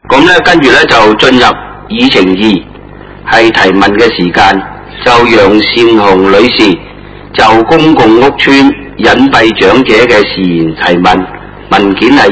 咁咧跟住咧就進入議程2，係提問嘅時間。就楊善雄女士就公共屋邨隱蔽長者嘅事宜提問，文件係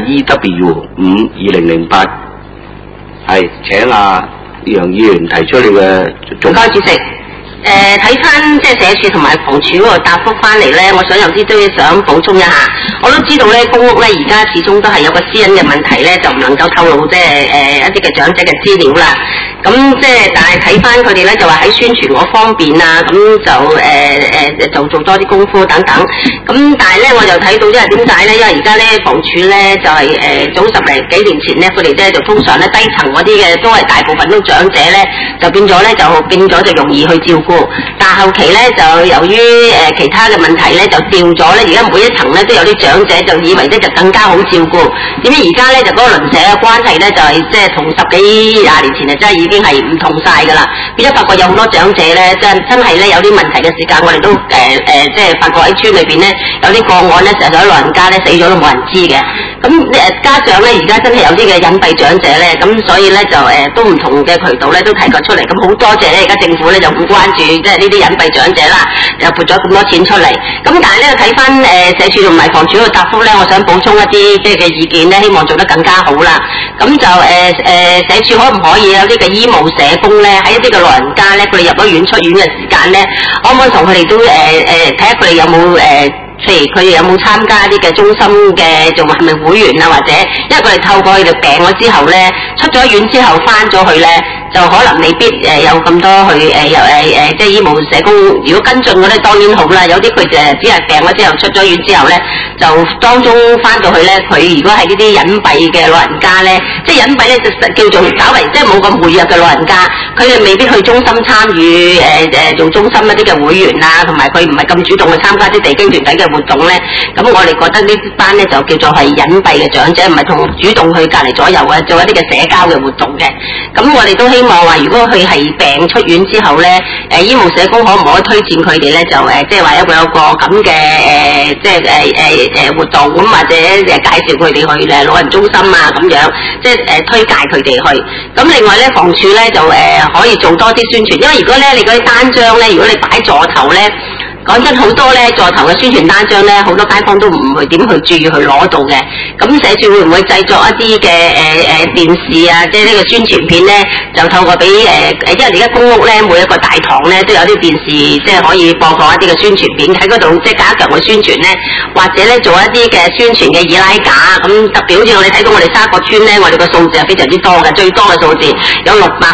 EW5/2008，係請楊議員提出你嘅。 唔該，主席。睇翻即係社署同埋房署嗰個答覆翻嚟咧，我想有啲都想補充一下。我都知道咧，公屋咧而家始終都係有個私隱嘅問題咧，就唔能夠透露即係一啲嘅長者嘅資料啦。咁即係但係睇翻佢哋咧就話喺宣傳嗰方面啊，咁就就做多啲功夫等等。咁但係咧我就睇到，因為點解咧？因為而家咧房署咧就係早10零幾年前咧，佢哋咧就通常咧低層嗰啲嘅都係大部分都長者咧，就變咗咧就容易去照顧。但係後期咧就由於其他嘅問題咧就掉咗咧，而家每一層咧都有啲長者，就以為咧就更加好照顧。點知而家咧就嗰個鄰舍嘅關係咧就係即係同10幾20年前啊，真係已經係唔同晒㗎啦。變咗發覺有好多長者咧，真係咧有啲問題嘅時間，我哋都即係發覺喺村裏邊咧有啲個案咧，成日有老人家咧死咗都冇人知嘅。咁加上咧而家真係有啲嘅隱蔽長者咧，咁所以咧就都唔同嘅渠道咧都提過出嚟。咁好多謝咧而家政府咧就好關注即係呢啲隱蔽長者啦，又撥咗咁多錢出嚟。咁但係咧睇翻社署同埋房署嘅答覆咧，我想補充一啲即係嘅意見咧，希望做得更加好啦。咁就社署可唔可以有啲嘅醫務社工咧，喺一啲嘅老人家咧，佢哋入咗院出院嘅時間咧，可唔可以同佢哋都睇下佢哋有冇譬如佢哋有冇參加啲嘅中心嘅做係咪會員啊，或者因為佢哋透過佢哋病咗之後咧，出咗院之後翻咗去咧，就可能未必有咁多去即係醫務社工。如果跟進嗰啲當然好啦，有啲佢只係病咗之後出咗院之後咧，就當中翻到去咧，佢如果係呢啲隱蔽嘅老人家咧，即係隱蔽咧就叫做稍為即係冇咁活躍嘅老人家，佢哋未必去中心參與做中心一啲嘅會員啊，同埋佢唔係咁主動去參加啲地經團體嘅活動咧，咁我哋覺得呢班咧就叫做係隱蔽嘅長者，唔係同主動去隔離左右啊，做一啲嘅社交嘅活動嘅。咁我哋都希望話，如果佢係病出院之後咧，醫務社工可唔可以推薦佢哋咧？就即係話有個咁嘅即係活動咁，或者介紹佢哋去老人中心啊咁樣，即係推介佢哋去。咁另外咧，房署咧就可以做多啲宣傳，因為如果咧你嗰啲單張咧，如果你擺座頭咧。講真，好多咧座頭嘅宣傳單張咧，好多街坊都唔會點去注意去攞到嘅。咁社署會唔會製作一啲嘅電視啊，即係呢個宣傳片咧，就透過俾因為而家公屋咧每一個大堂咧都有啲電視，即係可以播放一啲嘅宣傳片喺嗰度，即係加強嘅宣傳咧，或者咧做一啲嘅宣傳嘅易拉架。咁特別好似我哋睇到我哋沙角村咧，我哋個數字係非常之多嘅，最多嘅數字有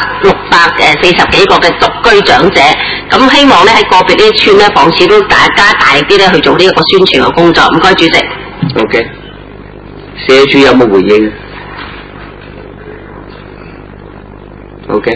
640幾個嘅獨居長者。咁希望咧喺個別呢啲村咧，房署都大力啲咧去做呢一個宣傳嘅工作。唔該，主席。 OK， 社署有冇回應 ？OK，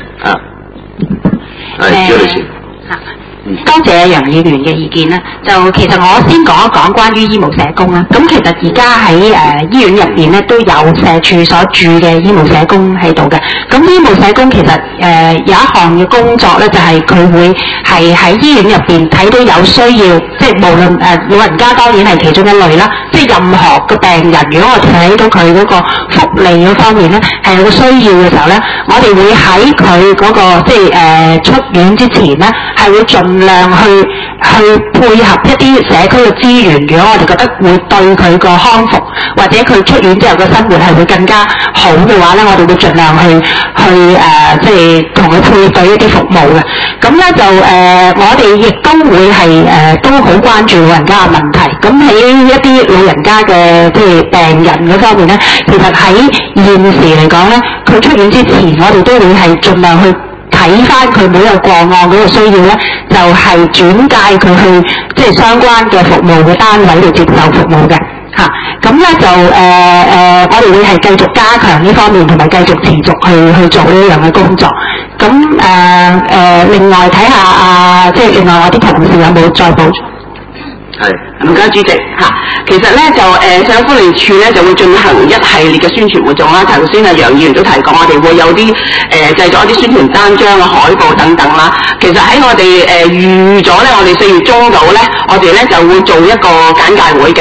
係朱女士。 多謝楊議員嘅意見啦。就其實我先講一講關於醫務社工啦。咁其實而家喺醫院入邊咧都有社署所駐嘅醫務社工喺度嘅。咁醫務社工其實有一項嘅工作咧，就係佢會係喺醫院入邊睇到有需要，即係無論老人家當然係其中一類啦。即係任何嘅病人，如果我哋睇到佢嗰個福利嗰方面咧係有個需要嘅時候咧，我哋會喺佢嗰個即係出院之前咧係會盡量去配合一啲社區嘅資源。如果我哋覺得會對佢個康復或者佢出院之後嘅生活係會更加好嘅話咧，我哋會盡量去即係同佢配對一啲服務嘅。咁咧就我哋亦都會係都好關注老人家嘅問題。咁喺一啲老人家嘅即係病人嗰方面咧，其實喺現時嚟講咧，佢出院之前，我哋都會係盡量去睇翻佢每一個個案嗰個需要咧，就係轉介佢去即係相關嘅服務嘅單位度接受服務嘅嚇。咁咧就我哋會係繼續加強呢方面，同埋繼續持續去做呢樣嘅工作。咁另外睇下即係另外我啲同事有冇再補充？ 係，唔該主席嚇。其實咧就社會福利署咧就會進行一系列嘅宣傳活動啦。頭先楊議員都提過，我哋會有啲製作一啲宣傳單張啊、海報等等啦。其實喺我哋預咗咧，我哋4月中度咧，我哋咧就會做一個簡介會嘅，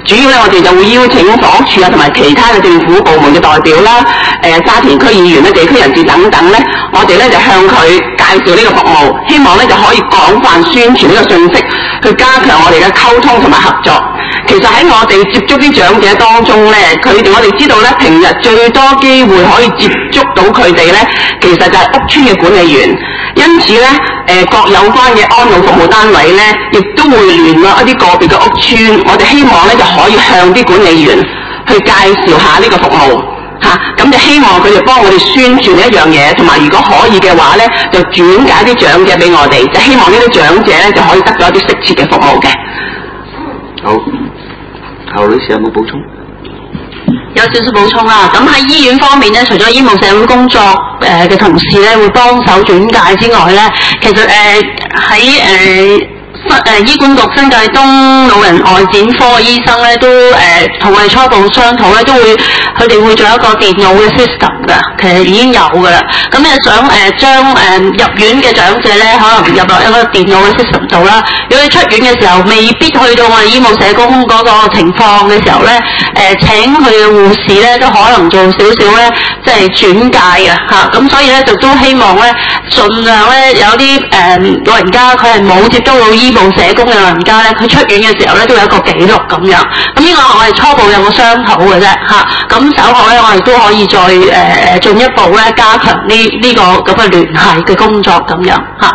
主要咧，我哋就會邀請房屋署啊，同埋其他嘅政府部門嘅代表啦，沙田區議員咧、地區人士等等咧，我哋咧就向佢介紹呢個服務，希望咧就可以廣泛宣傳呢個信息，去加強我哋嘅溝通同埋合作。其實喺我哋接觸啲長者當中咧，我哋知道咧，平日最多機會可以接觸到佢哋咧，其實就係屋邨嘅管理員。因此咧，各有關嘅安老服務單位咧，亦都會聯絡一啲個別嘅屋邨，我哋希望咧就可以向啲管理員去介紹下呢個服務嚇，咁就希望佢哋幫我哋宣傳一樣嘢，同埋如果可以嘅話咧，就轉介啲長者俾我哋，就希望呢啲長者咧就可以得到一啲適切嘅服務嘅。 好，侯女士有冇補充？ 有少少補充啦。咁喺醫院方面咧，除咗醫務社會工作嘅同事咧會幫手轉介之外咧，其實喺醫管局新界東老人外展科嘅醫生咧，都同我哋初步商討咧，佢哋會做一個電腦嘅 system 㗎，其實已經有㗎啦。咁咧想將入院嘅長者咧，可能入落一個電腦嘅 system 度啦。如果佢出院嘅時候未必去到我哋醫務社工嗰個情況嘅時候咧，請佢嘅護士咧都可能做少少咧，即係轉介嘅嚇。咁所以咧就都希望咧，盡量咧有啲老人家佢係冇接觸到醫務社工嘅老人家咧，佢出院嘅時候咧都有一個記錄咁樣。咁呢個我哋初步有個商討嘅啫嚇。咁稍後咧我哋都可以再進一步咧加強呢個咁嘅聯繫嘅工作咁樣嚇。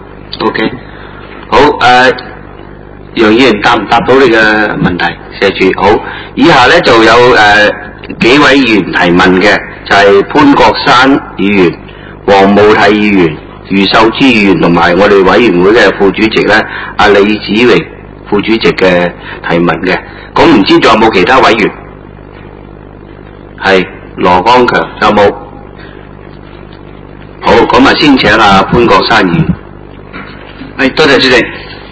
OK， 好楊議員答唔答到你嘅問題？謝住好。以下咧就有幾位議員提問嘅，就係潘國山議員、黃慕娣議員、余秀珠議員同埋我哋委員會嘅副主席咧，阿李子榮副主席嘅提問嘅。咁唔知仲有冇其他委員？係羅光強有冇？好，咁啊先請阿潘國山議員。 多謝主席。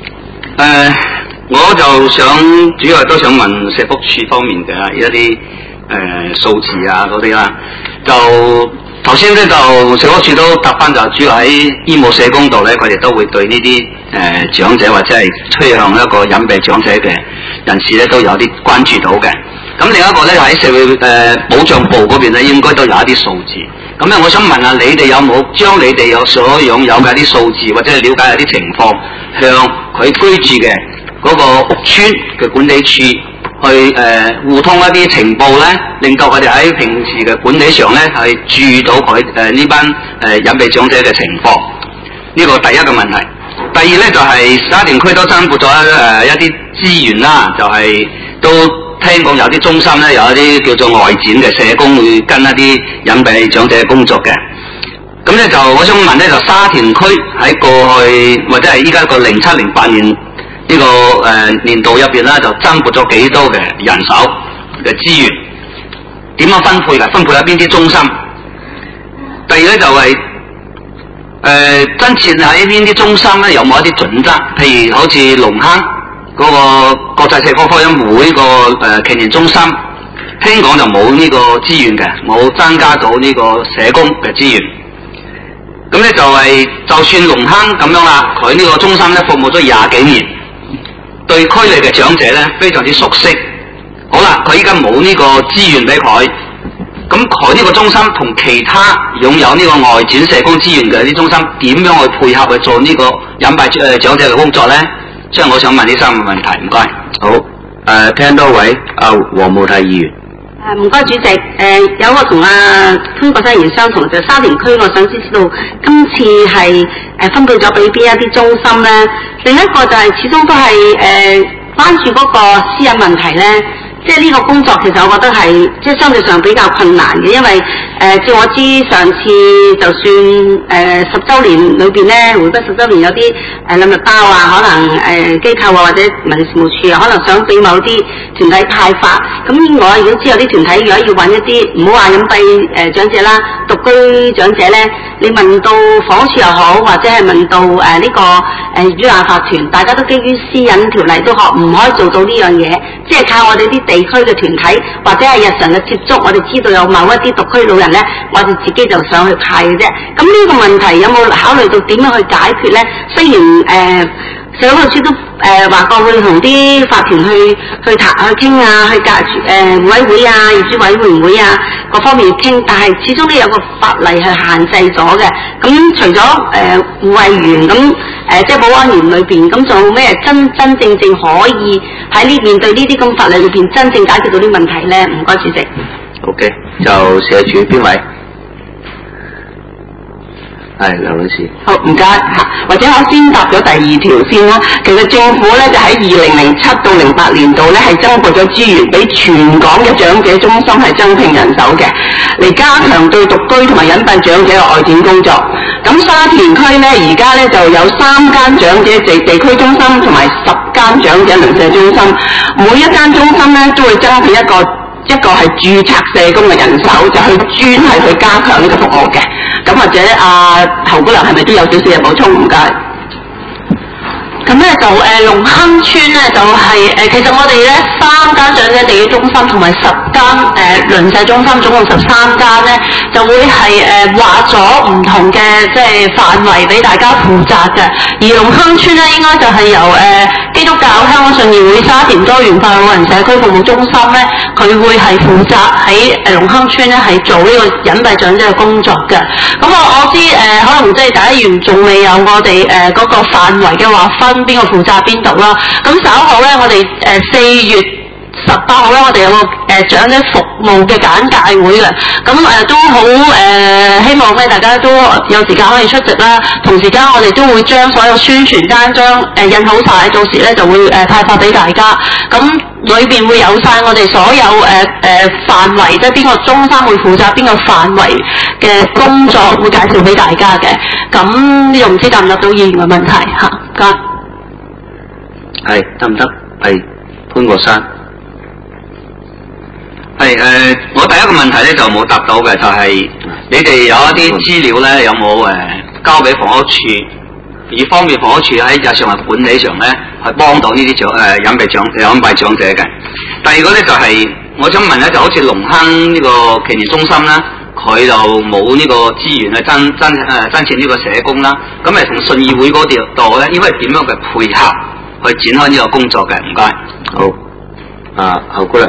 我就主要都想問社福處方面嘅一啲數字啊嗰啲啦。就頭先咧就社福處都答翻，就主要喺醫務社工度咧，佢哋都會對呢啲長者或者係趨向一個隱蔽長者嘅人士咧都有啲關注到嘅。咁另一個咧喺社會保障部嗰邊咧，應該都有一啲數字。咁咧，我想問下你哋有冇將你哋所擁有嘅一啲數字，或者係了解一啲情況，向佢居住嘅嗰個屋邨嘅管理處去互通一啲情報咧，令到佢哋喺平時嘅管理上咧係注意到佢呢班隱蔽長者嘅情況。呢個第一個問題。第二咧就係沙田區都增撥咗一啲資源啦，就係都聽講有啲中心咧有一啲叫做外展嘅社工會跟一啲隱蔽長者嘅工作嘅。咁咧就我想問咧，就沙田區喺過去或者係依家個07-08年呢個年度入邊啦，就增撥咗幾多嘅人手嘅資源？點樣分配㗎？分配喺邊啲中心？第二咧就係真切喺邊啲中心咧，有冇一啲準則？譬如好似龍坑嗰個國際社科福音會個祈年中心，聽講就冇呢個資源嘅，冇增加到呢個社工嘅資源。咁咧就係就算龍坑咁樣啦，佢呢個中心咧服務咗20幾年，對區內嘅長者咧非常之熟悉。好啦，佢依家冇呢個資源俾佢，咁佢呢個中心同其他擁有呢個外展社工資源嘅啲中心點樣去配合去做呢個隱蔽長者嘅工作咧？所以我想問呢3個問題，唔該。 好，聽多位阿黃慕娣議員。 唔該主席，有一個同阿潘國山議員相同，就沙田區，我想知道今次係分配咗俾邊一啲中心咧？另一個就係始終都係關注嗰個私隱問題咧。即係呢個工作其實我覺得係即係相對上比較困難嘅，因為照我知上次就算10週年裏邊咧，回歸10週年有啲禮物包啊，可能機構啊或者民政事務處啊，可能想俾某啲團體派發。咁我已經知有啲團體如果要揾一啲唔好話隱蔽長者啦，獨居長者咧，你問到房屋處又好，或者係問到呢個業主立案法團，大家都基於私隱條例都唔可以做到呢樣嘢，即係靠我哋啲地區嘅團體或者係日常嘅接觸，我哋知道有某一啲獨居老人咧，我哋自己就上去派嘅啫。咁呢個問題有冇考慮到點樣去解決咧？雖然社會處都話過會同啲法團去傾啊，去互委會啊、業主委員會啊各方面傾，但係始終都有個法例係限制咗嘅。咁除咗護衛員咁即係保安員裏邊，咁仲有咩真正可以喺呢面對呢啲咁法例裏邊真正解決到啲問題咧？唔該，主席。 OK， 就社署邊位？係梁女士。 好，唔該嚇，或者我先答咗第2條先啦。其實政府咧就喺2007到08年度咧係增撥咗資源俾全港嘅長者中心係增聘人手嘅，嚟加強對獨居同埋隱蔽長者嘅外展工作。咁沙田區咧而家咧就有3間長者地區中心同埋10間長者鄰舍中心，每一間中心咧都會增聘一個係註冊社工嘅人手，就去專係去加強呢個服務嘅。咁或者侯姑娘係咪都有少少嘅補充？唔該。 咁咧就龍坑村咧就係其實我哋咧3間長者地區中心同埋10間鄰舍中心，總共13間咧就會係劃咗唔同嘅即係範圍俾大家負責嘅。而龍坑村咧應該就係由基督教香港信義會沙田多元化老人社區服務中心咧，佢會係負責喺龍坑村咧係做呢個隱蔽長者嘅工作嘅。咁我知可能即係大家議員仲未有我哋嗰個範圍嘅劃分。邊個負責邊度啦？咁稍後咧，我哋4月18號咧，我哋有個長者服務嘅簡介會嘅。咁都好希望咧，大家都有時間可以出席啦。同時間我哋都會將所有宣傳單印好晒，到時咧就會派發俾大家。咁裏邊會有晒我哋所有範圍，即係邊個中心會負責邊個範圍嘅工作，會介紹俾大家嘅。咁呢度唔知答唔答到議員嘅問題嚇？唔該。 係得唔得？係潘國山。 係我第一個問題咧就冇答到嘅，就係、你哋有一啲資料咧，有冇交俾房屋處，以方便房屋處喺日常嘅管理上咧，去幫到呢啲隱蔽長者嘅。第二個咧就係、我想問咧，就好似龍坑呢個耆年中心啦，佢就冇呢個資源去增設呢個社工啦，咁咪同信義會嗰度咧，應該係點樣嘅配合去展開呢個工作嘅？唔該。 好，侯姑娘。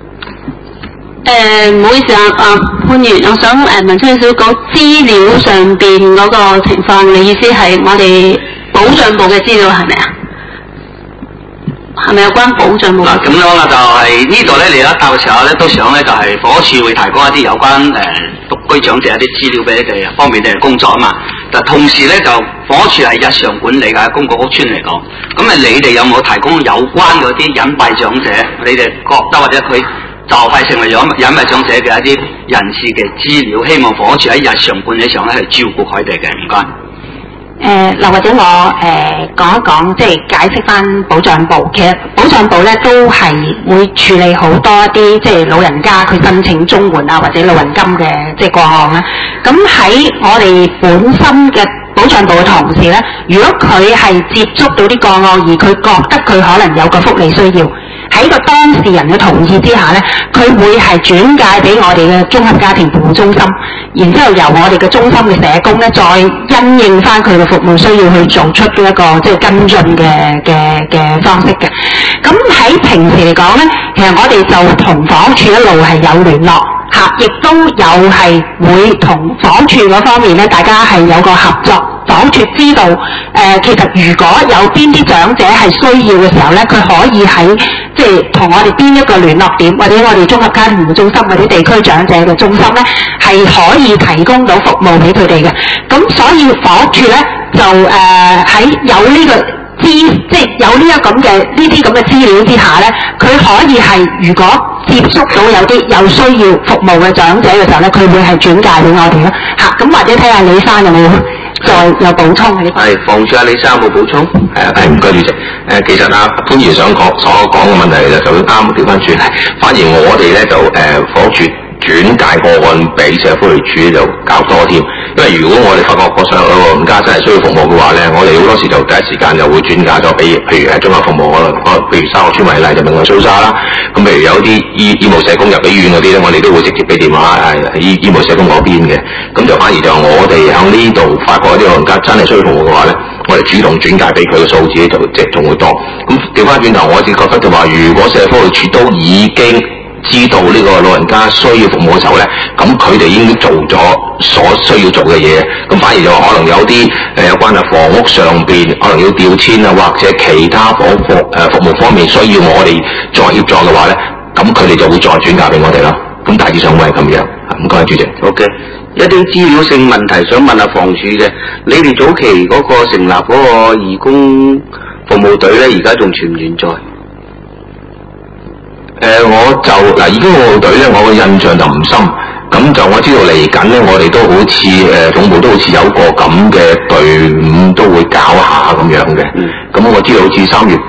唔好意思潘議員，我想問清少少資料上邊嗰個情況，你意思係我哋保障部嘅資料係咪啊？係咪有關保障部？ 嗱咁樣啦，就係呢度咧，你一答嘅時候咧，都想咧就係房屋處會提供一啲有關獨居長者一啲資料俾你哋，方便你哋工作啊嘛。但同時咧，就房屋處係日常管理嘅公共屋邨嚟講，咁你哋有冇提供有關嗰啲隱蔽長者？你哋覺得或者佢就係成為隱蔽長者嘅一啲人士嘅資料，希望房屋處喺日常管理上咧係照顧佢哋嘅。唔該。 嗱，或者我講一講，即係解釋翻保障部。其實保障部咧都係會處理好多一啲即係老人家佢申請綜援啊或者老人金嘅即係個案啦。咁喺我哋本身嘅保障部嘅同事咧，如果佢係接觸到啲個案，而佢覺得佢可能有個福利需要，喺個當事人嘅同意之下咧，佢會係轉介俾我哋嘅綜合家庭服務中心，然之後由我哋嘅中心嘅社工咧，再因應翻佢嘅服務需要去做出一個即係跟進嘅方式嘅。咁喺平時嚟講咧，其實我哋就同房屋處一路係有聯絡嚇，亦都有係會同房屋處嗰方面咧，大家係有個合作。房屋處知道其實如果有邊啲長者係需要嘅時候咧，佢可以喺即係同我哋邊一個聯絡點，或者我哋綜合家庭服務中心或者地區長者嘅中心咧，係可以提供到服務俾佢哋嘅。咁所以房屋處咧就喺有呢個即係有呢一咁嘅呢啲咁嘅資料之下咧，佢可以係如果接觸到有啲有需要服務嘅長者嘅時候咧，佢會係轉介俾我哋咯嚇。咁或者睇下李生有冇再有補充嘅呢？ 係，房署李生有冇補充？ 係唔該主席。其實潘議員所講嘅問題就啱調翻轉，反而我哋咧就房署轉介個案俾社福利署就較多添。因為如果我哋發覺個上老人家真係需要服務嘅話咧，我哋好多時就第一時間就會轉介咗俾譬如綜合服務可能譬如沙河村為例就明愛蘇沙啦。咁譬如有啲醫務社工入醫院嗰啲咧，我哋都會直接俾電話醫務社工嗰邊嘅。咁就反而就我哋喺呢度發覺啲老人家真係需要服務嘅話咧，我我哋主動轉介俾佢嘅數字就即係仲會多。咁調翻轉頭，我只覺得就話，如果社會福利署都已經知道呢個老人家需要服務嘅時候咧，咁佢哋已經做咗所需要做嘅嘢，咁反而就可能有啲有關係房屋上邊可能要調遷啊，或者其他服務方面需要我哋再協助嘅話咧，咁佢哋就會再轉介俾我哋咯。咁大致上會係咁樣。唔該，主席。 OK， 一啲資料性問題想問下房署嘅，你哋早期嗰個成立嗰個義工服務隊咧，而家仲存唔存在？ 我就嗱，義工服務隊咧，我嘅印象就唔深。咁就我知道嚟緊咧，我哋都好似總部都好似有個咁嘅隊伍都會搞下咁樣嘅。咁我知道好似3月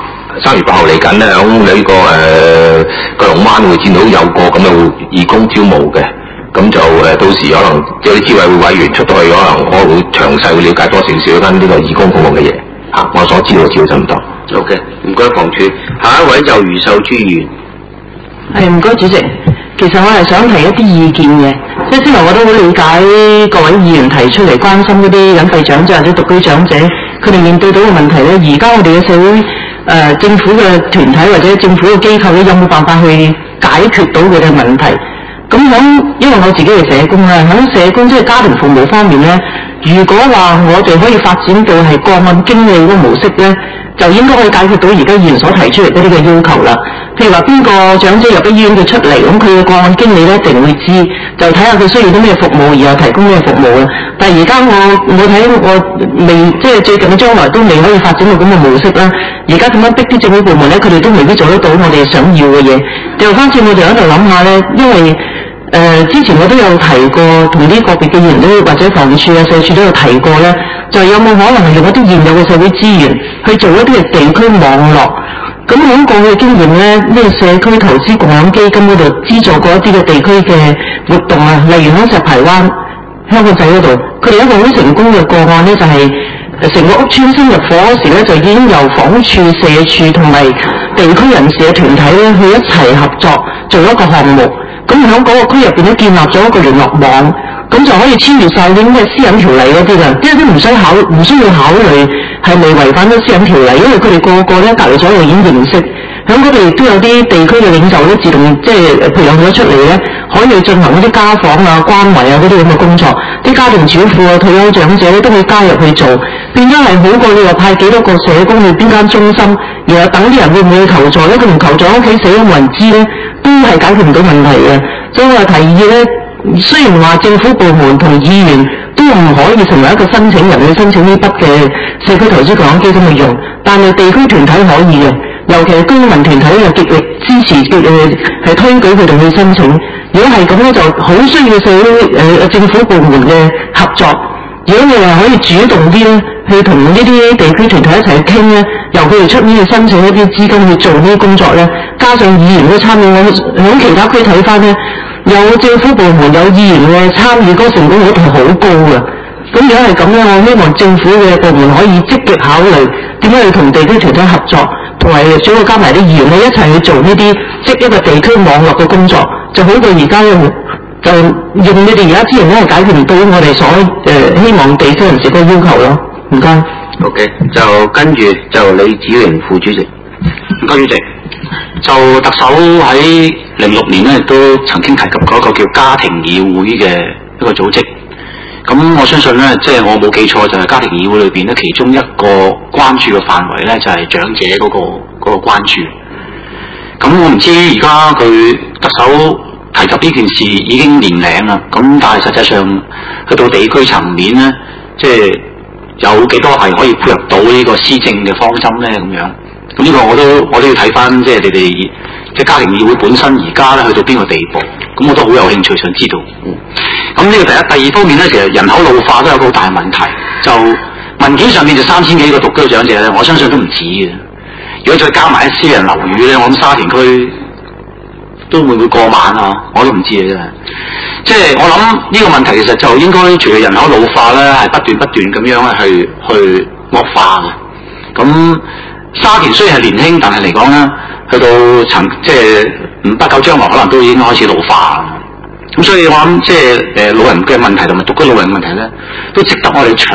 8號嚟緊咧，響呢個九龍灣會見到有個咁嘅義工招募嘅。咁就到時可能有啲資委會委員出到去，可能我會詳細會了解多少少跟呢個義工服務嘅嘢。我所知道嘅資料就唔多。 OK， 唔該房署。下一位就余秀珠議員。 係，唔該主席。其實我係想提一啲意見嘅，即係先來我都好理解各位議員提出嚟關心嗰啲隱蔽長者或者獨居長者，佢哋面對到嘅問題咧。而家我哋嘅社會政府嘅團體或者政府嘅機構咧，有冇辦法去解決到佢哋嘅問題？咁因為我自己係社工啦，喺社工即係家庭服務方面咧，如果話我哋可以發展到係個案經理嗰個模式咧，就應該可以解決到而家議員所提出嚟嗰啲嘅要求啦。譬如話邊個長者入咗醫院佢出嚟，咁佢嘅個案經理咧一定會知，就睇下佢需要啲咩服務，然後提供咩服務啊。但係而家我睇我未即係最近嘅將來都未可以發展到咁嘅模式啦。而家點樣逼啲政府部門咧，佢哋都未必做得到我哋想要嘅嘢。掉翻轉我哋喺度諗下咧，因為之前我都有提過，同啲個別嘅議員都或者房署啊、社署都有提過咧，就有冇可能係用一啲現有嘅社會資源去做一啲嘅地區網絡？咁喺過去嘅經驗咧，呢個社區投資共享基金嗰度資助過一啲嘅地區嘅活動啊，例如喺石排灣、香港仔嗰度，佢哋一個好成功嘅個案咧，就係成個屋邨先入伙嗰時咧，就已經由房署、社署同埋地區人士嘅團體咧去一齊合作做一個項目。咁喺嗰個區入邊都建立咗一個聯絡網，咁就可以超越晒啲咩私隱條例嗰啲㗎，因為都唔需要考慮係咪違反咗私隱條例，因為佢哋個個咧隔離左右已經認識，喺嗰度亦都有啲地區嘅領袖咧自動即係培養咗出嚟咧，可以進行嗰啲家訪啊、關懷啊嗰啲咁嘅工作，啲家庭主婦啊、退休長者咧都可以加入去做，變咗係好過你話派幾多個社工去邊間中心，然後等啲人會唔會求助咧？佢唔求助喺屋企死咗冇人知咧，都係解決唔到問題嘅。所以我提議咧，雖然話政府部門同議員都唔可以成為一個申請人去申請呢筆嘅社區投資共享基金去用，但係地區團體可以嘅，尤其係居民團體又極力支持係推舉佢哋去申請。如果係咁咧，就好需要社會政府部門嘅合作。如果你係可以主動啲咧，去同呢啲地區團體一齊傾咧，由佢哋出面去申請一啲資金去做呢啲工作咧，加上議員嘅參與，我喺其他區睇翻咧，有政府部門有議員嘅參與，嗰個成功率係好高嘅。咁如果係咁咧，我希望政府嘅部門可以積極考慮點樣去同地區團體合作，同埋最好加埋啲議員咧一齊去做呢啲一個地區網絡嘅工作，就好過而家就用你哋而家資源咧係解決唔到我哋所希望地區人士嘅要求咯。唔該。 OK， 就跟住就李子榮副主席。 唔該主席。就特首喺06年咧，都曾經提及過一個叫家庭議會嘅一個組織。咁我相信咧，即係我冇記錯，就係家庭議會裏邊咧，其中一個關注嘅範圍咧，就係長者嗰個關注。咁我唔知而家佢特首提及呢件事已經年齡啦，咁但係實際上去到地區層面咧，即係有幾多係可以配合到呢個施政嘅方針咧？咁樣。咁呢個我都要睇翻，即係你哋即係家庭議會本身而家咧去到邊個地步，咁我都好有興趣想知道。咁呢個第一，第二方面咧，其實人口老化都有個好大問題。就文件上面就3000幾個獨居長者咧，我相信都唔止嘅。如果再加埋啲私人樓宇咧，我諗沙田區都會唔會過萬啊？我都唔知嘅真係。即係我諗呢個問題其實就應該隨住人口老化咧，係不斷咁樣咧去惡化嘅。咁沙田雖然係年輕，但係嚟講咧，去到即係不久將來可能都已經開始老化。咁所以我諗即係老人嘅問題同埋獨居老人嘅問題咧，都值得我哋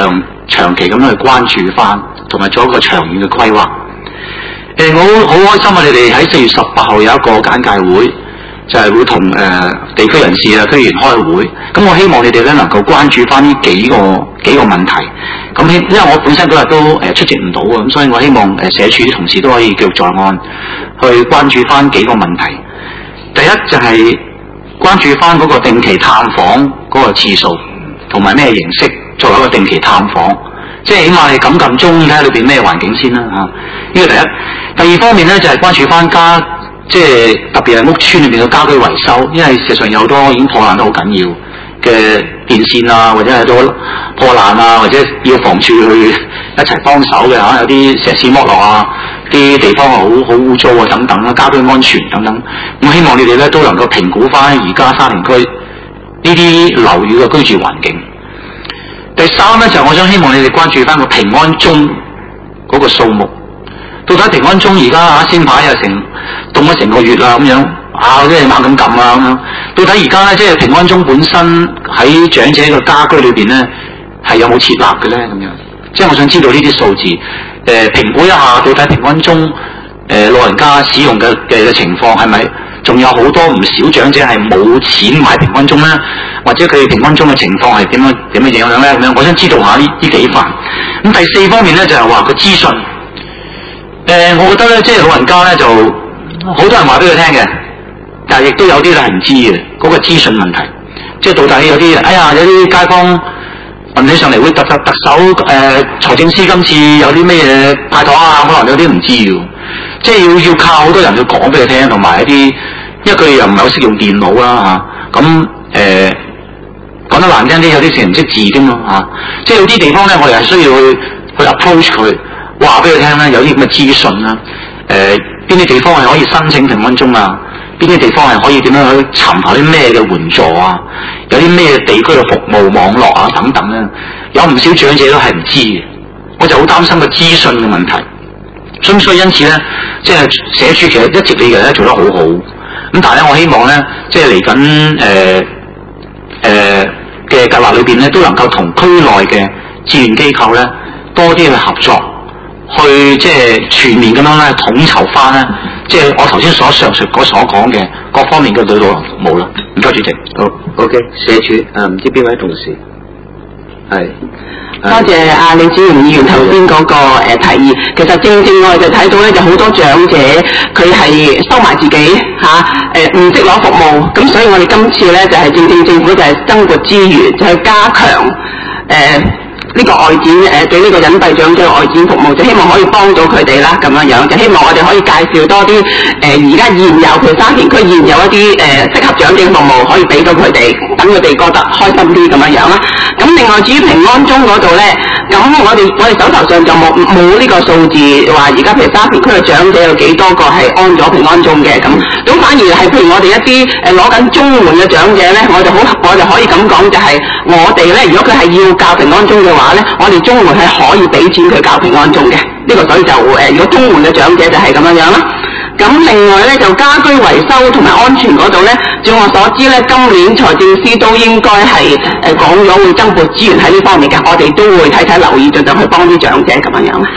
長期咁樣去關注翻，同埋做一個長遠嘅規劃。我好開心啊！你哋喺4月18號有一個簡介會，就係會同地區人士啊、區議員開會。咁我希望你哋咧能夠關注翻呢幾個問題。咁因為我本身嗰日都出席唔到啊，咁所以我希望社署啲同事都可以繼續在案去關注翻幾個問題。第一就係關注翻嗰個定期探訪嗰個次數，同埋咩形式作為一個定期探訪，即係起碼你撳鐘睇下裏邊咩環境先啦嚇。呢個第一。第二方面咧就係關注翻即係特別係屋邨裏邊嘅家居維修，因為事實上有好多已經破爛得好緊要嘅電線啊，或者係都破爛啊，或者要房署去一齊幫手嘅嚇，有啲石屎剝落啊，啲地方好污糟啊等等啦，家居安全等等。咁希望你哋咧都能夠評估翻而家沙田區呢啲樓宇嘅居住環境。第三咧就係我想希望你哋關注翻個平安鐘嗰個數目。到底平安鐘而家先牌又凍咗成個月啦咁樣，即係猛咁撳啊咁樣。到底而家咧即係平安鐘本身喺長者嘅家居裏邊咧係有冇設立嘅咧咁樣？即係我想知道呢啲數字，評估一下到底平安鐘老人家使用嘅情況係咪仲有好多唔少長者係冇錢買平安鐘咧，或者佢哋平安鐘嘅情況係點樣樣咧咁樣？我想知道下呢幾範。咁第四方面咧就係話個資訊。我覺得咧，即係老人家咧就好多人話俾佢聽嘅，但係亦都有啲咧係唔知嘅嗰個資訊問題。即係到底有啲有啲街坊問起上嚟會特首財政司今次有啲咩嘢派糖啊，可能有啲唔知嘅。即係要靠好多人去講俾佢聽，同埋因為佢哋又唔係好識用電腦啦嚇。咁講得難聽啲，有啲成唔識字添咯嚇。即係有啲地方咧，我哋係需要去 approach 佢。話俾佢聽咧，有啲咁嘅資訊啦，邊啲地方係可以申請平安鐘啊？邊啲地方係可以點樣去尋求啲咩嘅援助啊？有啲咩地區嘅服務網絡啊等等咧，有唔少長者都係唔知嘅，我就好擔心個資訊嘅問題。所以因此咧，即係社署其實一直以嚟咧做得好好，咁但係咧我希望咧，即係嚟緊嘅計劃裏邊咧，都能夠同區內嘅志願機構咧多啲去合作。去即係全面咁樣咧統籌翻咧，即係我頭先上述所講嘅各方面嘅對老人服務啦。唔該主席。 好 ，OK， 社署唔知邊位同事係。 多謝李子榮議員頭先嗰個提議。其實正我哋就睇到咧，有好多長者佢係收埋自己唔識攞服務，咁所以我哋今次咧就係正政府就係增撥資源，就係加強呢個外展對呢個隱蔽長者外展服務，就希望可以幫到佢哋啦咁樣，就希望我哋可以介紹多啲而家現有譬如沙田區現有一啲適合長者服務，可以俾到佢哋，等佢哋覺得開心啲咁樣啦。咁另外至於平安鐘嗰度咧，咁我哋手頭上就冇呢個數字話而家譬如沙田區嘅長者有幾多個係安咗平安鐘嘅咁反而係譬如我哋一啲攞緊綜援嘅長者咧，我就可以咁講，就係我哋咧，如果佢係要教平安鐘嘅話咧，我哋綜援係可以俾錢佢教平安鐘嘅。呢個所以就如果綜援嘅長者就係咁樣啦。咁另外咧就家居維修同埋安全嗰度咧，據我所知咧，今年財政司都應該係講咗會增撥資源喺呢方面嘅，我哋都會睇留意，盡量去幫啲長者咁樣啦。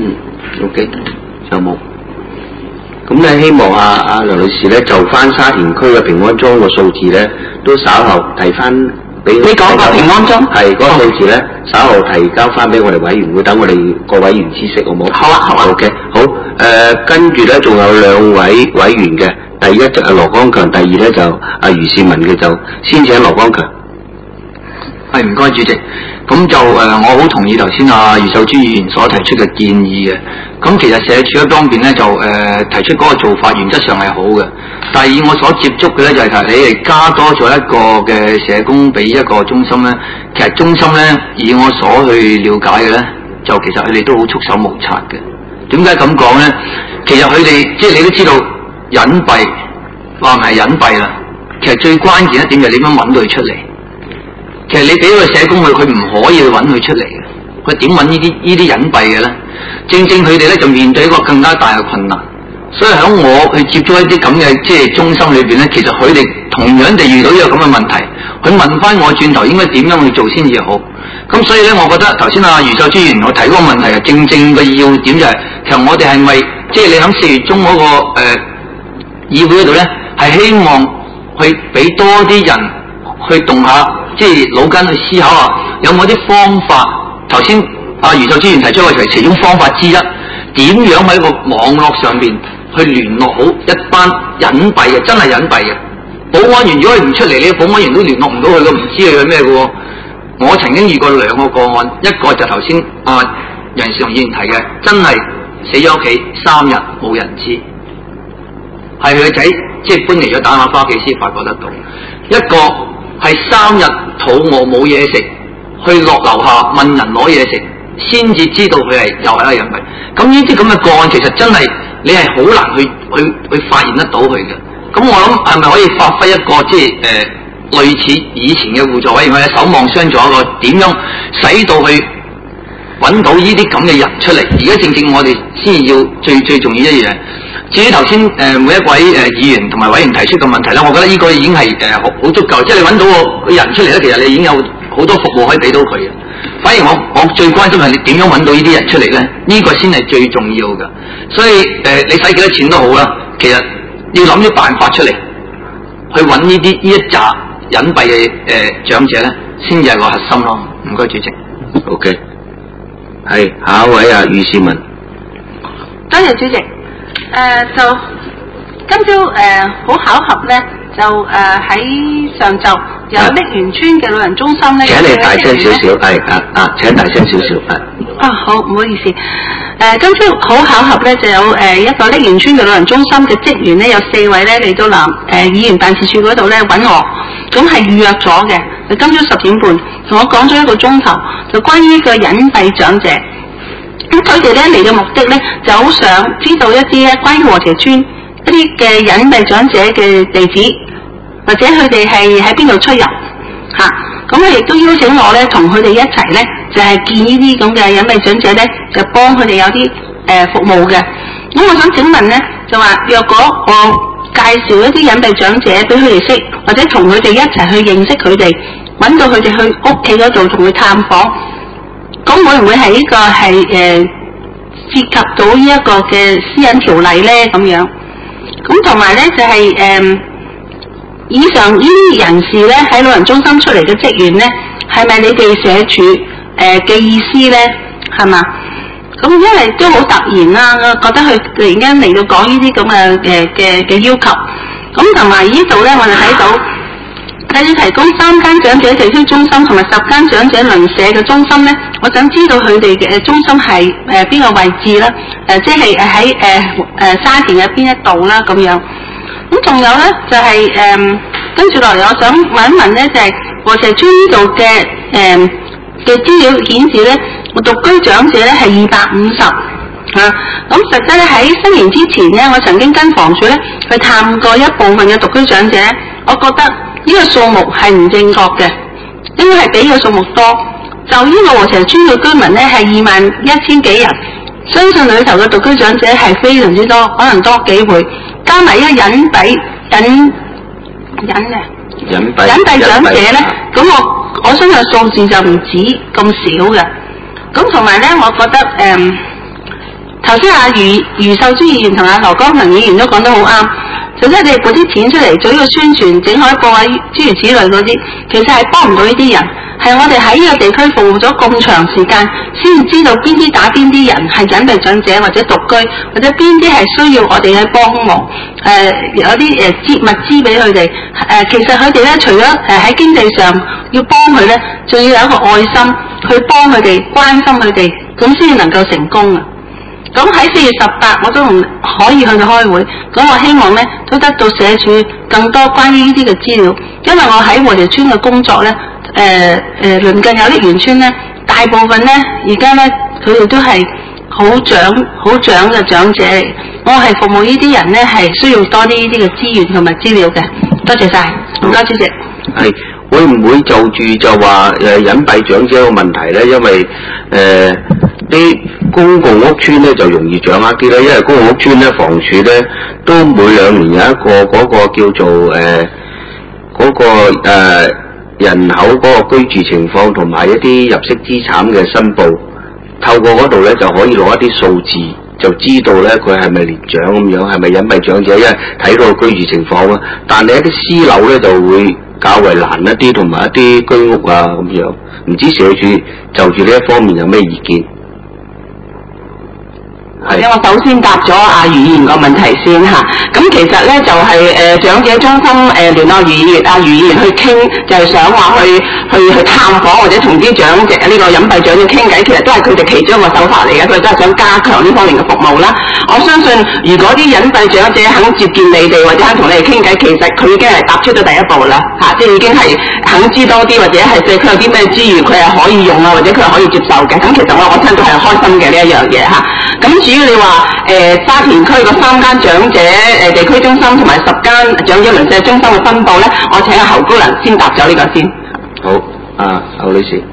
OK， 有冇？咁咧希望梁女士咧就翻沙田區嘅平安鐘個數字咧，都稍後提翻俾你講個平安鐘係嗰個數字咧，稍後提交翻俾我哋委員會，等我哋個委員知識，好唔好？好啊。OK， 好。跟住咧仲有兩位委員嘅，第一就係羅光強，第二咧就余士文嘅，就先請羅光強。 係唔該主席，咁就我好同意頭先余秀珠議員所提出嘅建議嘅。咁其實社署一方面咧就提出嗰個做法原則上係好嘅，但係以我所接觸嘅咧就係你哋加多咗一個嘅社工俾一個中心咧，其實中心咧以我所去了解嘅咧，就其實佢哋都好束手無策嘅。點解咁講咧？其實佢哋即係你都知道隱蔽，話唔係隱蔽啦。其實最關鍵一點就係點樣揾佢出嚟。其實你俾個社工佢唔可以去揾佢出嚟嘅。佢點揾呢啲隱蔽嘅咧？正正佢哋咧就面對一個更加大嘅困難。所以喺我去接觸一啲咁嘅即係中心裏邊咧，其實佢哋同樣地遇到呢個咁嘅問題，佢問翻我轉頭應該點樣去做先至好。咁所以咧，我覺得頭先阿余秀珠議員我提嗰個問題係正正嘅要點就係、其實我哋係咪即係你喺4月中嗰、個議會嗰度咧，係希望去俾多啲人去動下即係腦筋去思考下，有冇啲方法？頭先阿余秀珠議員提出嘅其中方法之一，點樣喺個網絡上邊去聯絡好一班隱蔽嘅，真係隱蔽嘅保安員。如果佢唔出嚟，你保安員都聯絡唔到佢，都唔知佢係咩嘅喎。我曾經遇過2個個案，一個就頭先楊士雄議員提嘅，真係死咗屋企3日冇人知，係佢個仔即係搬嚟咗打電話翻屋企先發覺得到。一個係3日肚餓冇嘢食，去落樓下問人攞嘢食，先至知道佢係又係一個隱蔽。咁呢啲咁嘅個案，其實真係你係好難去發現得到佢嘅。咁我諗係咪可以發揮一個即係類似以前嘅互助委員會守望相助一個點樣使到去揾到呢啲咁嘅人出嚟？而家正正我哋先要最重要一樣。至於頭先每一位議員同埋委員提出嘅問題咧，我覺得呢個已經係好足夠，即係你揾到個人出嚟咧，其實你已經有好多服務可以俾到佢嘅。反而我最關心係你點樣揾到呢啲人出嚟咧？呢、個先係最重要嘅。所以你使幾多錢都好啦，其實要諗啲辦法出嚟，去揾呢一紮隱蔽嘅長者咧，先至係個核心咯。唔該，主席。 OK， 係下一位啊，余士文。 多謝主席。就今朝好巧合咧，就喺上晝有瀝源村嘅老人中心咧。 請你大聲少少，係請大聲少少， 好，唔好意思。今朝好巧合咧，就有一個瀝源村嘅老人中心嘅職員咧，有4位咧嚟到議員辦事處嗰度咧揾我，咁係預約咗嘅。今朝10點半同我講咗1個鐘頭，就關於個隱蔽長者。咁佢哋咧嚟嘅目的咧，就好想知道一啲咧關於禾輋邨一啲嘅隱蔽長者嘅地址，或者佢哋係喺邊度出入嚇。咁佢亦都邀請我咧，同佢哋一齊咧，就係見呢啲咁嘅隱蔽長者咧，就幫佢哋有啲服務嘅。咁我想請問咧，就話若果我介紹一啲隱蔽長者俾佢哋識，或者同佢哋一齊去認識佢哋，揾到佢哋去屋企嗰度同佢探訪。咁會唔會係呢個係涉及到呢一個嘅私隱條例咧？咁樣，咁同埋咧就係以上呢啲人士咧喺老人中心出嚟嘅職員咧，係咪你哋社署嘅意思咧？係嘛？咁因為都好突然啦，我覺得佢突然間嚟到講呢啲咁嘅要求，咁同埋呢度咧我哋睇到。佢要提供3間長者地區中心同埋10間長者鄰舍嘅中心咧，我想知道佢哋嘅中心係邊個位置啦？即係喺沙田嘅邊一度啦咁樣。咁仲有咧就係跟住落嚟，我想問一問咧，就係禾輋邨呢度嘅資料顯示咧，我獨居長者咧係250嚇。咁實際咧喺新年之前咧，我曾經跟房署咧去探過一部分嘅獨居長者，我覺得呢個數目係唔正確嘅，應該係比個數目多。就呢個禾輋邨嘅居民咧係21000幾人，相信裏頭嘅獨居長者係非常之多，可能多幾倍。加埋一個隱蔽長者咧，咁我相信數字就唔止咁少嘅。咁同埋咧，我覺得頭先阿余秀珠議員同阿羅江騰議員都講得好啱。首先，你哋撥啲錢出嚟做呢個宣傳、整海報啊，諸如此類嗰啲，其實係幫唔到呢啲人。係我哋喺呢個地區服務咗咁長時間，先知道邊啲打邊啲人係隱蔽長者或者獨居，或者邊啲係需要我哋去幫忙。有啲物資俾佢哋。其實佢哋咧，除咗喺經濟上要幫佢咧，仲要有一個愛心去幫佢哋、關心佢哋，咁先至能夠成功啊！咁喺4月18，我都唔可以去到開會。咁我希望咧，都得到社署更多關於呢啲嘅資料，因為我喺禾輋邨嘅工作咧，鄰近有瀝源邨咧，大部分咧而家咧佢哋都係好長嘅長者嚟。我係服務呢啲人咧，係需要多啲呢啲嘅資源同埋資料嘅。多謝晒，唔該主席。 係會唔會就住就話隱蔽長者嘅問題咧？因為啲公共屋邨咧就容易掌握啲啦，因為公共屋邨咧房署咧都每2年有一個嗰個叫做嗰個人口嗰個居住情況同埋一啲入息資產嘅申報，透過嗰度咧就可以攞一啲數字，就知道咧佢係咪年長咁樣，係咪隱蔽長者，因為睇到個居住情況啦。但係一啲私樓咧就會較為難一啲，同埋一啲居屋啊咁樣，唔知社署就住呢一方面有咩意見？ 或者我首先答咗阿余議員個問題先嚇，咁其實咧就係長者中心聯絡余議員去傾，就係想話去探訪或者同啲長者呢個隱蔽長者傾偈，其實都係佢哋其中一個手法嚟嘅，佢哋都係想加強呢方面嘅服務啦。我相信如果啲隱蔽長者肯接見你哋或者肯同你哋傾偈，其實佢已經係踏出咗第一步啦嚇，即係已經係肯知多啲，或者係社區有啲咩資源佢係可以用啊，或者佢係可以接受嘅。咁其實我聽到係開心嘅呢一樣嘢嚇。咁至於你話沙田區個3間長者地區中心同埋10間長者鄰舍中心嘅分佈咧，我請阿侯高能先答咗呢個先。 好，侯女士。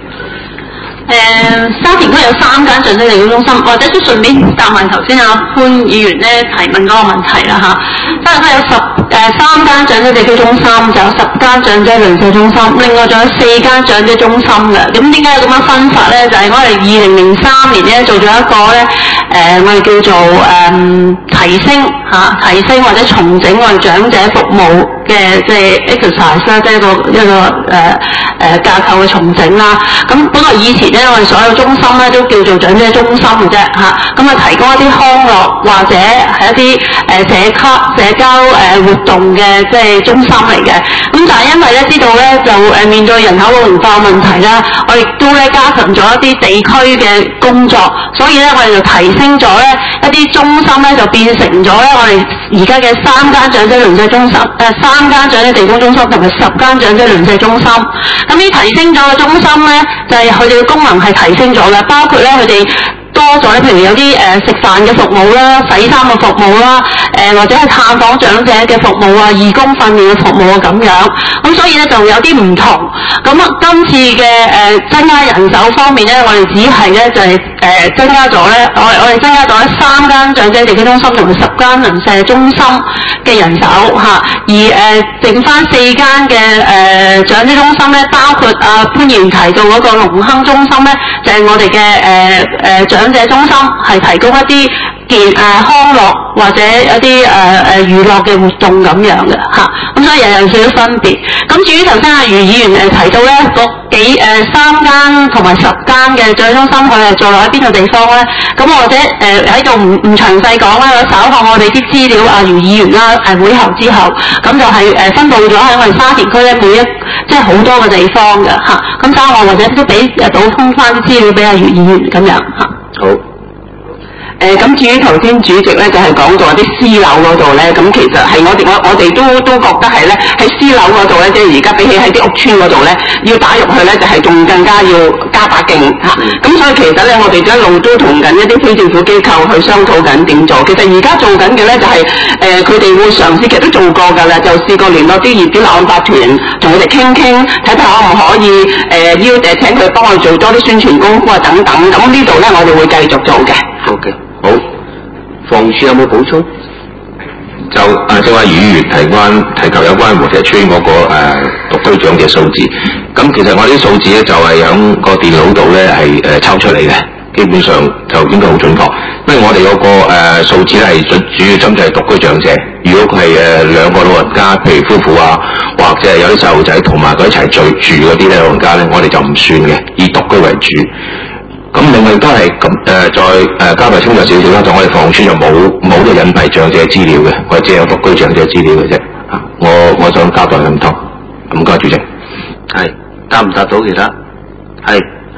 沙田區有3間長者地區中心，或者都順便答埋頭先阿潘議員咧提問嗰個問題啦嚇。沙田區有3間長者地區中心，就有10間長者鄰舍中心，另外仲有4間長者中心嘅。咁點解有咁樣分法咧？就係我哋2003年咧做咗一個咧我哋叫做提升或者重整我哋長者服務嘅即係 exercise 啦，即係一個架構嘅重整啦。咁本來以前咧我哋所有中心咧都叫做長者中心嘅啫嚇，咁啊提供一啲康樂或者係一啲社交活動嘅即係中心嚟嘅。咁但係因為咧知道咧就面對人口老齡化問題啦，我亦都咧加強咗一啲地區嘅工作，所以咧我哋就提升咗咧一啲中心咧就變成咗咧我哋而家嘅3間長者鄰舍中心，3間長者地區中心同埋10間長者鄰舍中心。咁呢提升咗嘅中心咧，就係佢哋嘅功能係提升咗嘅，包括咧佢哋多咗咧，譬如有啲食飯嘅服務啦、洗衫嘅服務啦，或者係探訪長者嘅服務啊、義工訓練嘅服務啊咁樣。咁所以咧就有啲唔同。咁今次嘅增加人手方面咧，我哋只係咧就係增加咗咧，我哋增加咗3間長者地區中心同埋10間鄰舍中心嘅人手嚇，而剩翻4間嘅長者中心咧，包括潘議員提到嗰個隆亨中心咧，就係我哋嘅長者中心，係提供一啲康樂或者一啲娛樂嘅活動咁樣嘅嚇，咁所以有少少分別。咁至於頭先阿余議員提到咧3間同埋10間嘅長者中心，佢係坐落喺邊個地方咧？咁或者喺度唔詳細講啦，稍後我哋啲資料阿余議員啦會後之後，咁就係分佈咗喺我哋沙田區咧即係好多個地方嘅嚇。咁稍後或者都俾補充翻啲資料俾阿余議員咁樣嚇。 好。 咁至於頭先主席咧就係講咗啲私樓嗰度咧，咁其實係我哋都覺得係咧喺私樓嗰度咧，即係而家比起喺啲屋邨嗰度咧，要打入去咧就係仲更加要加把勁嚇。咁所以其實咧我哋一路都同緊一啲非政府機構去商討緊點做。其實而家做緊嘅咧就係佢哋會嘗試，其實都做過㗎啦，就試過聯絡啲業主立案法團同佢哋傾，睇下可唔可以請佢幫我做多啲宣傳功夫啊等等。咁呢度咧我哋會繼續做嘅。 OK。好，房署有冇補充？ 就正話余議員提及有關和社村嗰個獨居長嘅數字，咁其實我啲數字咧就係喺個電腦度咧係抽出嚟嘅，基本上就應該好準確。因為我哋嗰個數字咧係主要針對係獨居長者，如果佢係2個老人家，譬如夫婦啊，或者係有啲細路仔同埋佢一齊住嗰啲咧老人家咧，我哋就唔算嘅，以獨居為主。咁另外都係咁再加埋清楚少少啦，就我哋房署就冇個隱蔽長者資料嘅，我哋只有獨居長者資料嘅啫。我想交代咁多，唔該主席。 係答唔答到其他？係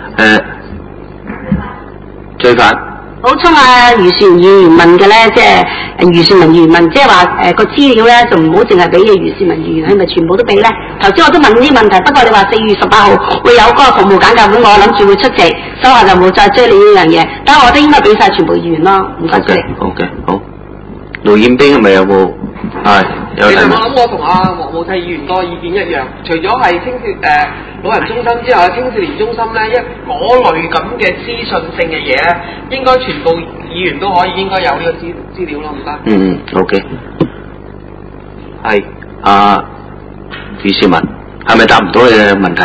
最快。 補充余善議員問嘅咧，即係余善文議員問，即係話個資料咧就唔好淨係俾嘅余善文議員，係咪全部都俾咧？頭先我都問呢啲問題，不過你話4月18號會有嗰個服務簡介會，我諗住會出席，收下就冇再追你呢樣嘢。但係我都應該俾晒全部議員咯，唔該主席。 好。盧燕冰係咪有冇？有其實我諗我同阿黃浩泰議員個意見一樣，除咗係老人中心之外，青少年中心咧嗰類咁嘅資訊性嘅嘢咧，應該全部議員都可以應該有呢個資料咯，唔該。 OK。係余市民係咪答唔到你嘅問題？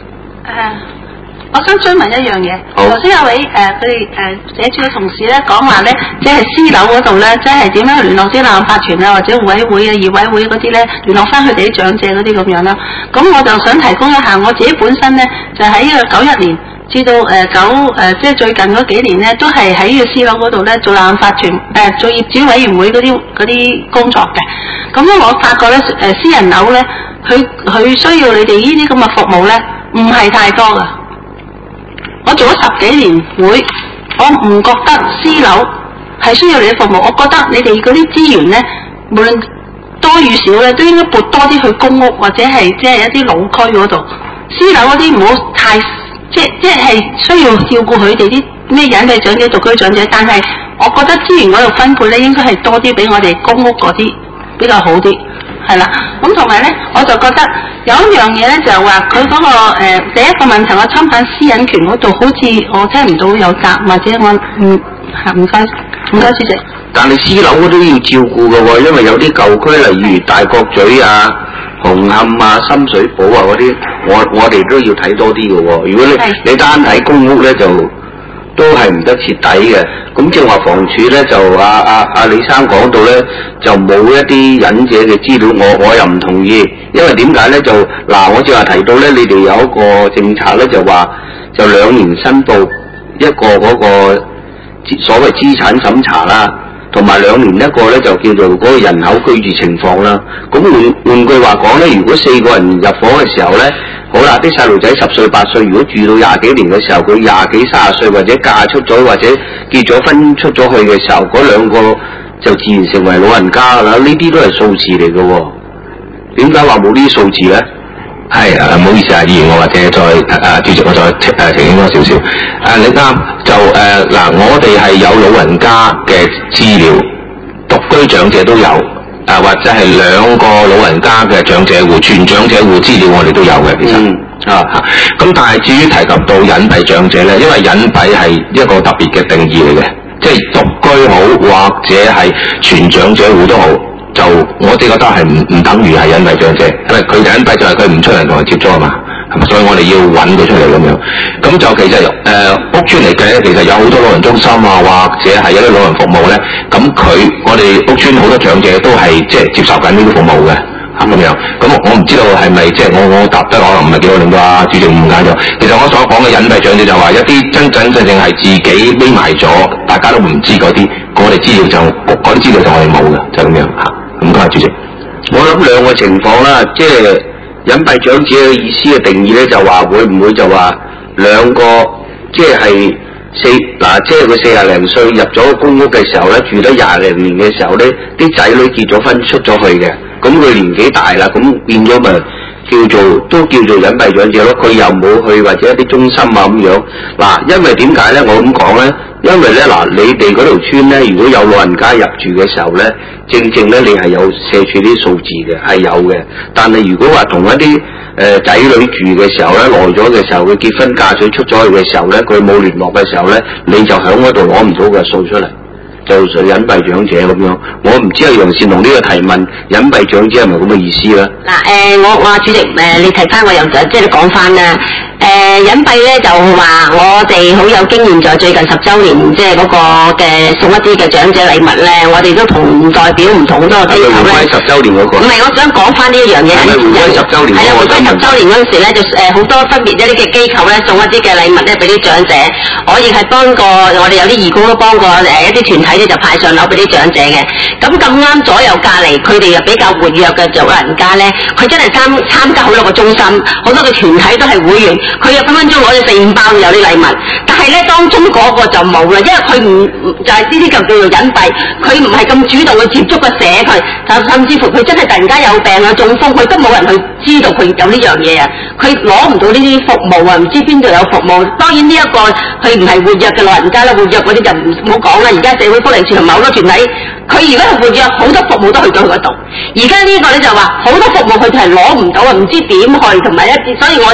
我想追問一樣嘢。頭先有位佢哋社署嘅同事咧講話咧，即係私樓嗰度咧，即係點樣聯絡啲立案法團啊，或者互委會啊、業委會嗰啲咧，聯絡翻佢哋啲長者嗰啲咁樣啦。咁我就想提供一下，我自己本身咧就喺呢個91年至到即係最近嗰幾年咧，都係喺呢個私樓嗰度咧做立案法團做業主委員會嗰啲工作嘅。咁咧我發覺咧私人樓咧，佢需要你哋呢啲咁嘅服務咧，唔係太多噶。我做咗10幾年會，我唔覺得私樓係需要你嘅服務，我覺得你哋嗰啲資源咧，無論多與少咧，都應該撥多啲去公屋或者係即係一啲老區嗰度。私樓嗰啲唔好太即係需要照顧佢哋啲咩隱蔽長者、獨居長者，但係我覺得資源嗰度分配咧，應該係多啲俾我哋公屋嗰啲比較好啲。係啦，咁同埋咧，我就覺得有一樣嘢咧，就係話佢嗰個第一個問題，我侵犯私隱權嗰度，好似我聽唔到有答，或者我唔該主席。 但係私樓嗰都要照顧嘅喎，因為有啲舊區，例如大角咀啊、紅磡啊、深水埗啊嗰啲，我哋都要睇多啲嘅喎。如果你單睇公屋咧，就都係唔得徹底嘅。咁正話房署咧就阿李生講到咧，就冇一啲隱者嘅資料，我又唔同意，因為點解咧？就我正話提到咧，你哋有一個政策咧，就話就2年申報一個嗰個所謂資產審查啦，同埋2年一個咧就叫做嗰個人口居住情況啦。咁換句話講咧，如果4個人入伙嘅時候咧，好啦，啲細路仔10歲8歲，如果住到20幾年嘅時候，佢20幾30歲或者嫁出咗或者結咗婚出咗去嘅時候，嗰2個就自然成為老人家啦。呢啲都係數字嚟嘅喎。點解話冇呢啲數字咧？ 係唔好意思啊，議員，我或者再主席我再澄清多少少。你啱就我哋係有老人家嘅資料，獨居長者都有，或者係2個老人家嘅長者戶、全長者戶資料我哋都有嘅，其實。咁但係至於提及到隱蔽長者咧，因為隱蔽係一個特別嘅定義嚟嘅，即係獨居好或者係全長者戶都好，就我哋覺得係唔等於係隱蔽長者，因為佢隱蔽就係佢唔出嚟同人接觸啊嘛，係咪？所以我哋要揾佢出嚟咁樣。咁就其實屋邨嚟計咧，其實有好多老人中心啊，或者係有啲老人服務咧，咁我哋屋邨好多長者都係即係接受緊呢啲服務嘅。咁樣，咁我唔知道係咪即係我答得可能唔係幾好，令到阿主席誤解咗。其實我所講嘅隱蔽長者就話一啲真正係自己匿埋咗，大家都唔知嗰啲，我哋資料就嗰啲資料就我哋冇嘅，就咁樣嚇。咁多謝主席。 我諗2個情況啦，即係隱蔽長者嘅意思嘅定義咧，就話會唔會就話2個即係即係佢40零歲入咗公屋嘅時候咧，住咗20零年嘅時候咧，啲仔女結咗婚出咗去嘅。咁佢年紀大啦，咁變咗咪都叫做隱蔽長者咯。佢又冇去或者一啲中心啊咁樣。因為點解咧？我咁講咧，因為咧你哋嗰條村咧，如果有老人家入住嘅時候咧，正咧你係有社署啲數字嘅，係有嘅。但係如果話同一啲仔女住嘅時候咧，耐咗嘅時候，佢結婚嫁娶出咗去嘅時候咧，佢冇聯絡嘅時候咧，你就喺嗰度攞唔到個數出嚟。就屬隱蔽長者咁樣，我唔知阿楊善龍呢個提問隱蔽長者係咪咁嘅意思咧？ 我主席你提翻我又即係講翻啦。隱蔽咧就話我哋好有經驗，在最近10週年即係嗰個嘅送一啲嘅長者禮物咧，我哋都同代表唔同好多個機構咧。 回歸10週年嗰個。 唔係，我想講翻呢一樣嘢。係咪回歸10週年？係啊，回歸10週年嗰陣時咧，就好多分別一啲嘅機構咧，送一啲嘅禮物咧俾啲長者。我亦係幫過我哋有啲義工都幫過一啲團體咧，就派上樓俾啲長者嘅。咁啱左右隔離，佢哋又比較活躍嘅老人家咧，佢真係參加好多個中心，好多嘅團體都係會員。佢又分分鐘攞咗4-5包有啲禮物，但係咧當中嗰個就冇啦，因為佢唔就係呢啲就叫做隱蔽，佢唔係咁主動去接觸個社區，甚至乎佢真係突然間有病啊中風，佢都冇人去知道佢有呢樣嘢啊，佢攞唔到呢啲服務啊，唔知邊度有服務。當然呢一個佢唔係活躍嘅老人家啦，活躍嗰啲就唔好講啦。而家社會福利署同埋好多團體，佢如果係活躍，好多服務都去到佢嗰度。而家呢個咧就話好多服務佢就係攞唔到啊，唔知點去，同埋一啲，所以我就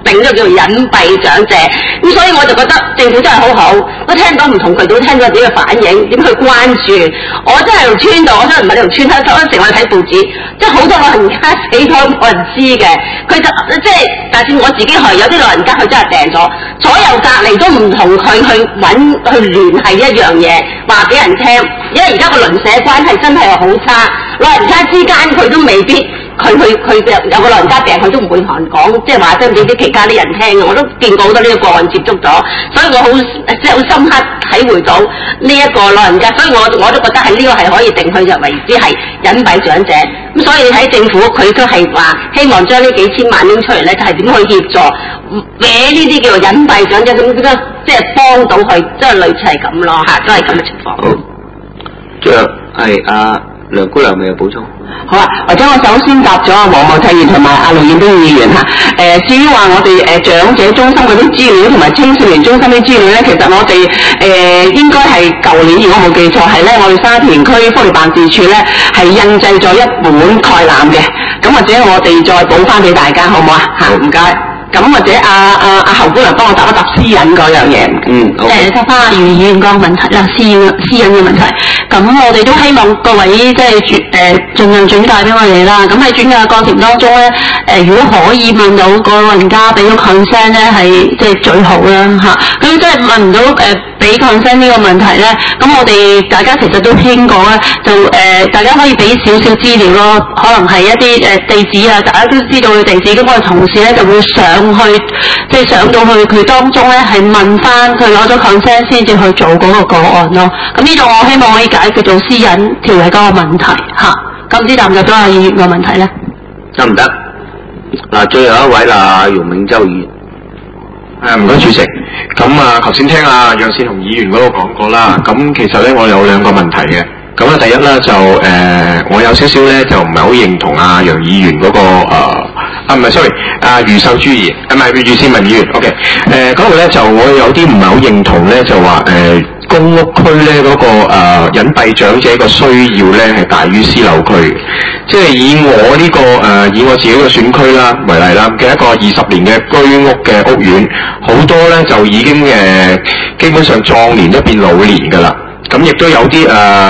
定咗叫做隱蔽長者。咁所以我就覺得政府真係好好，我聽到唔同渠道聽到點嘅反應，點去關注。我真係條村度，我真係唔係呢條村，嗰陣時我哋睇報紙，即係好多老人家死咗冇人知嘅。佢就即係，但係我自己去，有啲老人家佢真係病咗，左右隔離都唔同佢去揾去聯繫一樣嘢，話俾人聽。因為而家個鄰舍關係真係好差，老人家之間佢都未必。佢有個老人家病，佢都唔會同人講，即係話真俾啲其他啲人聽嘅。我都見過好多呢個個案接觸咗，所以我好即係好深刻體會到呢一個老人家，所以我都覺得係呢個係可以定佢就為之係隱蔽長者。咁所以喺政府佢都係話希望將呢幾千萬拎出嚟咧，就係點去協助搲呢啲叫做隱蔽長者，咁即係幫到佢，即係類似係咁咯嚇，都係咁嘅情況。 好，最後係阿梁姑娘未有補充？ 好啊，或者我首先答咗阿黃茂泰議員同埋阿盧燕冰議員嚇。至於話我哋長者中心嗰啲資料同埋青少年中心啲資料咧，其實我哋應該係舊年，如果冇記錯係咧，我哋沙田區福利辦事處咧係印製咗一本概覽嘅，咁或者我哋再補翻俾大家，好唔好啊？嚇，唔該。咁或者阿侯姑娘幫我答一答私隱嗰樣嘢。 答翻阿余議員個問題啦，私隱嘅問題。咁我哋都希望各位即係盡量轉介俾我哋啦。咁喺轉介嘅過程當中咧，如果可以問到個老人家俾咗 consent 咧，係即係最好啦嚇。咁即係問唔到俾 consent 呢個問題咧，咁我哋大家其實都傾過咧，就大家可以俾少少資料咯，可能係一啲地址啊，大家都知道嘅地址，咁我哋同事咧就會上去，即係上到去佢當中咧，係問翻佢攞咗 consent 先至去做嗰個個案咯。咁呢度我希望可以解決到私隱條例嗰個問題嚇。咁唔知答唔答到阿議員個問題咧？ 得唔得？嗱，最後一位啦，容銘洲議員。 唔該主席。咁啊，頭先聽阿楊善雄議員嗰度講過啦。咁其實咧，我有兩個問題嘅。咁咧，第一咧就我有少少咧就唔係好認同阿楊議員嗰個唔係 sorry， 余秀珠議員，唔係余善文議員 ，OK， 嗰度咧就我有啲唔係好認同咧，就話公屋區咧嗰個隱蔽長者嘅需要咧係大於私樓區，即係以我呢個以我自己嘅選區啦為例啦嘅一個20年嘅居屋嘅屋苑，好多咧就已經基本上壯年都變老年㗎啦，咁亦都有啲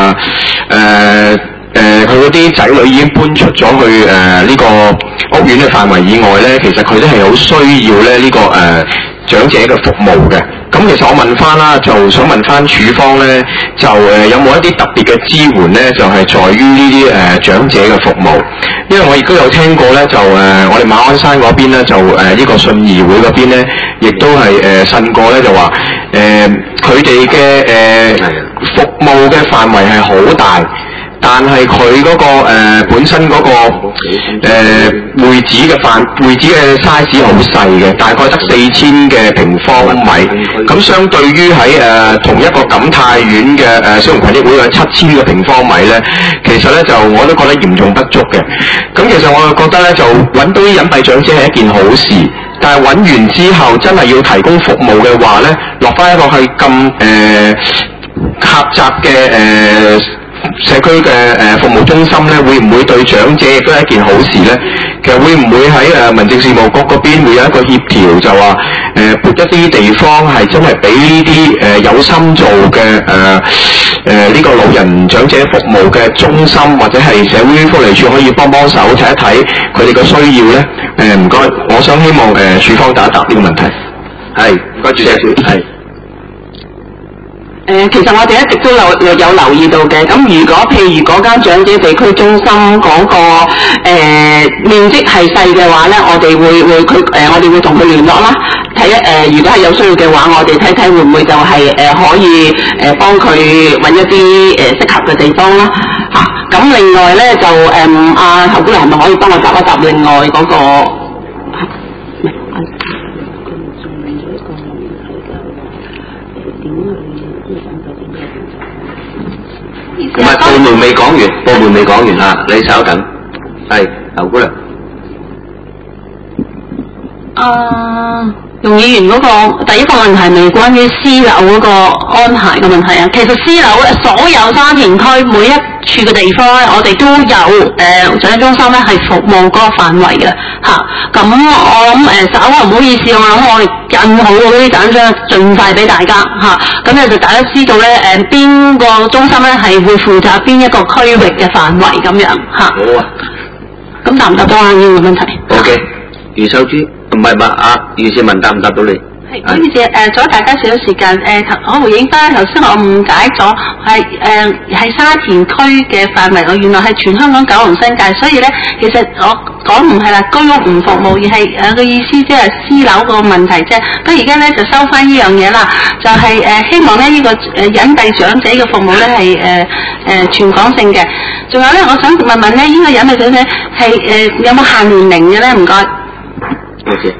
佢嗰啲仔女已經搬出咗去呢個屋苑嘅範圍以外咧，其實佢都係好需要咧呢個長者嘅服務嘅。咁其實我問翻啦，就想問翻署方咧，就有冇一啲特別嘅支援咧，就係在於呢啲長者嘅服務。因為我亦都有聽過咧，就我哋馬鞍山嗰邊咧，就呢個信義會嗰邊咧，亦都係呻過咧，就話佢哋嘅服務嘅範圍係好大。但係佢嗰個本身嗰個會址嘅 size 好細嘅，大概得4000嘅平方米。咁相對於喺同一個錦泰苑嘅小童群益會嘅7000個平方米咧，其實咧就我都覺得嚴重不足嘅。咁其實我就覺得咧，就揾到啲隱蔽長者係一件好事，但係揾完之後真係要提供服務嘅話咧，落翻一個係咁狹窄嘅社區嘅服務中心咧，會唔會對長者亦都係一件好事咧？其實會唔會喺民政事務局嗰邊會有一個協調，就話撥一啲地方係真係俾呢啲有心做嘅呢個老人長者服務嘅中心，或者係社會福利處可以幫手睇一睇佢哋嘅需要咧？唔該，我想希望署方答一答呢個問題。 係，唔該主席，係。 其實我哋一直都有留意到嘅，咁如果譬如嗰間長者地區中心嗰個面積係細嘅話咧，我哋我哋會同佢聯絡啦，睇如果係有需要嘅話，我哋睇睇會唔會就係可以幫佢揾一啲適合嘅地方啦嚇。咁另外咧就阿侯姑娘係咪可以幫我答一答另外嗰個？ 唔係部門未講完啊！你稍等，係侯姑娘。 容議員嗰個第一個問題係關於私樓嗰個安排嘅問題啊。其實私樓所有沙田區每一處嘅地方咧，我哋都有長者中心咧係服務嗰個範圍嘅嚇。咁我諗稍後唔好意思，我諗我哋印好嗰啲簡章，盡快俾大家嚇。咁咧就大家知道咧邊個中心咧係會負責邊一個區域嘅範圍咁樣嚇。 好啊。 咁答唔答到阿燕嘅問題 ？OK， 余秀珠唔係余志文答唔答到你？ 係，唔好意思，阻大家少少時間。我回應翻頭先我誤解咗，係沙田區嘅範圍，原來係全香港九龍新界，所以咧其實我講唔係啦，居屋唔服務，而係個意思即係私樓個問題啫。咁而家咧就收翻呢樣嘢啦，就係希望咧呢個隱蔽長者嘅服務咧係全港性嘅。仲有咧，我想問問咧，呢個隱蔽長者係有冇限年齡嘅咧？唔該。 OK。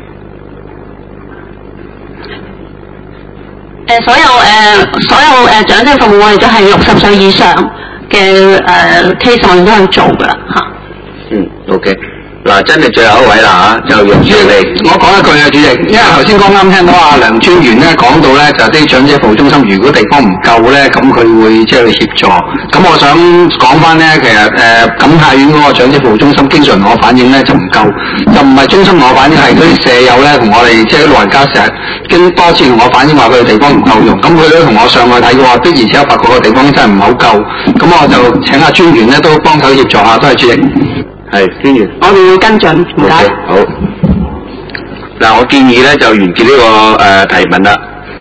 所有長者服務我哋都係60歲以上嘅case 我哋都去做噶啦嚇。 OK。嗱，真係最後一位啦嚇，就楊主席。 我講一句啊，主席，因為頭先剛啱聽到阿梁專員咧講到咧，就啲長者服務中心如果地方唔夠咧，咁佢會即係去協助。咁我想講翻咧，其實錦泰苑嗰個長者服務中心經常同我反映咧就唔夠，就唔係中心同我反映，係嗰啲舍友咧同我哋即係老人家成日經多次同我反映話佢哋地方唔夠用，咁佢都同我上去睇嘅話，的而且確發覺個地方真係唔係好夠。咁我就請阿專員咧都幫手協助下，多謝主席。 係專員， 我哋會跟進，唔該。 好。嗱，我建議咧就完結呢個提問啦。